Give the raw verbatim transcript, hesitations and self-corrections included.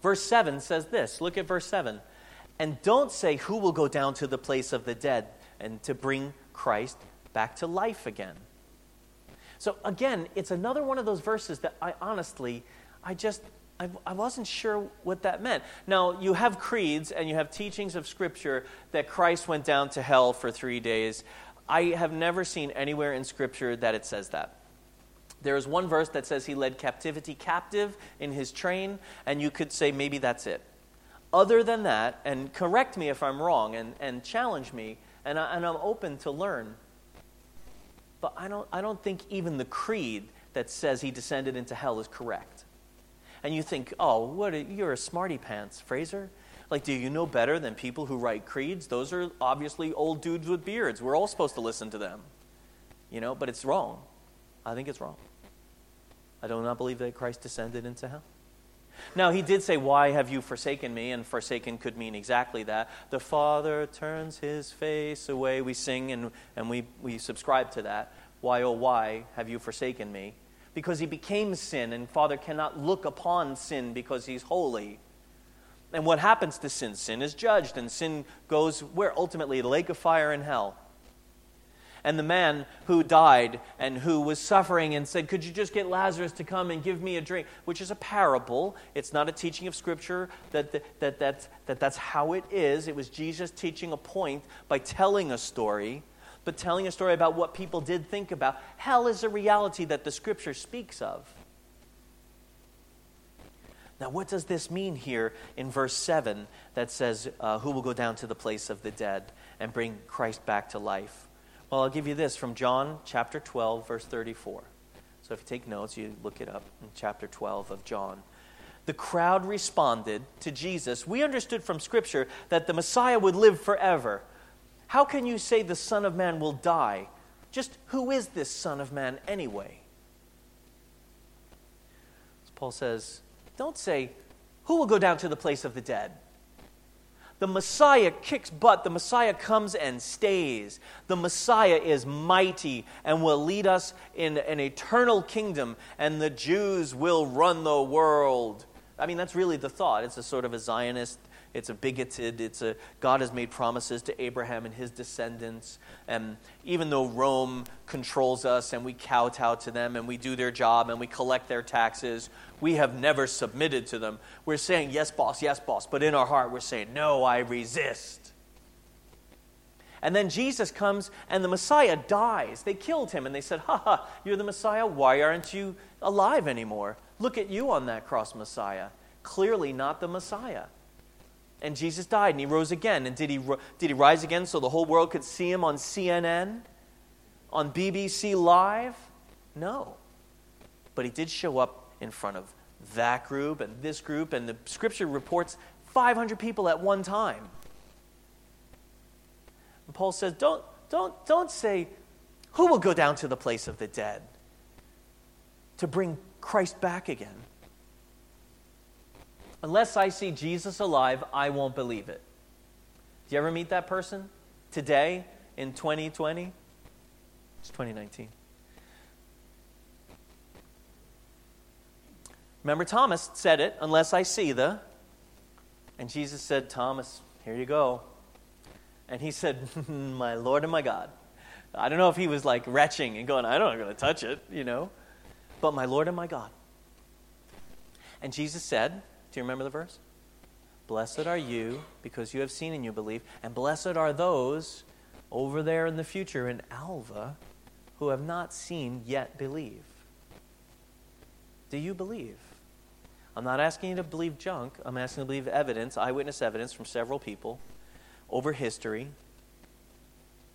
Verse seven says this. Look at verse seven. And don't say, who will go down to the place of the dead and to bring Christ back to life again. So again, it's another one of those verses that I honestly, I just, I, I wasn't sure what that meant. Now, you have creeds and you have teachings of Scripture that Christ went down to hell for three days. I have never seen anywhere in Scripture that it says that. There is one verse that says he led captivity captive in his train, and you could say maybe that's it. Other than that, and correct me if I'm wrong, and, and challenge me, and, I, and I'm open to learn, but I don't, I don't think even the creed that says he descended into hell is correct. And you think, oh, what? A, you're a smarty pants, Fraser. Like, do you know better than people who write creeds? Those are obviously old dudes with beards. We're all supposed to listen to them. You know, but it's wrong. I think it's wrong. I do not believe that Christ descended into hell. Now, he did say, why have you forsaken me? And forsaken could mean exactly that. The Father turns his face away. We sing and, and we, we subscribe to that. Why, oh, why have you forsaken me? Because he became sin, and Father cannot look upon sin because he's holy. And what happens to sin? Sin is judged, and sin goes where? Ultimately, the lake of fire in hell. And the man who died and who was suffering and said, could you just get Lazarus to come and give me a drink? Which is a parable. It's not a teaching of Scripture that, that, that, that, that that's how it is. It was Jesus teaching a point by telling a story, but telling a story about what people did think about. Hell is a reality that the Scripture speaks of. Now, what does this mean here in verse seven that says, uh, who will go down to the place of the dead and bring Christ back to life? Well, I'll give you this from John chapter twelve, verse thirty-four. So if you take notes, you look it up in chapter twelve of John. The crowd responded to Jesus. We understood from Scripture that the Messiah would live forever. How can you say the Son of Man will die? Just who is this Son of Man anyway? As Paul says, don't say, who will go down to the place of the dead? The Messiah kicks butt. The Messiah comes and stays. The Messiah is mighty and will lead us in an eternal kingdom, and the Jews will run the world. I mean, that's really the thought. It's a sort of a Zionist, it's a bigoted, it's a God has made promises to Abraham and his descendants. And even though Rome controls us and we kowtow to them and we do their job and we collect their taxes, we have never submitted to them. We're saying, yes, boss, yes, boss. But in our heart, we're saying, no, I resist. And then Jesus comes and the Messiah dies. They killed him and they said, ha ha, you're the Messiah? Why aren't you alive anymore? Look at you on that cross, Messiah. Clearly not the Messiah. And Jesus died and he rose again. And did he, did he rise again so the whole world could see him on C N N? On B B C Live? No. But he did show up in front of that group and this group, and the Scripture reports five hundred people at one time. And Paul says, don't, don't, don't say, who will go down to the place of the dead to bring Christ back again? Unless I see Jesus alive, I won't believe it. Do you ever meet that person today in twenty twenty? It's twenty nineteen. Remember, Thomas said it, unless I see the. And Jesus said, Thomas, here you go. And he said, my Lord and my God. I don't know if he was like retching and going, I don't know, I'm going to touch it, you know. But my Lord and my God. And Jesus said, do you remember the verse? Blessed are you because you have seen and you believe. And blessed are those over there in the future in Alva who have not seen yet believe. Do you believe? I'm not asking you to believe junk. I'm asking you to believe evidence, eyewitness evidence from several people over history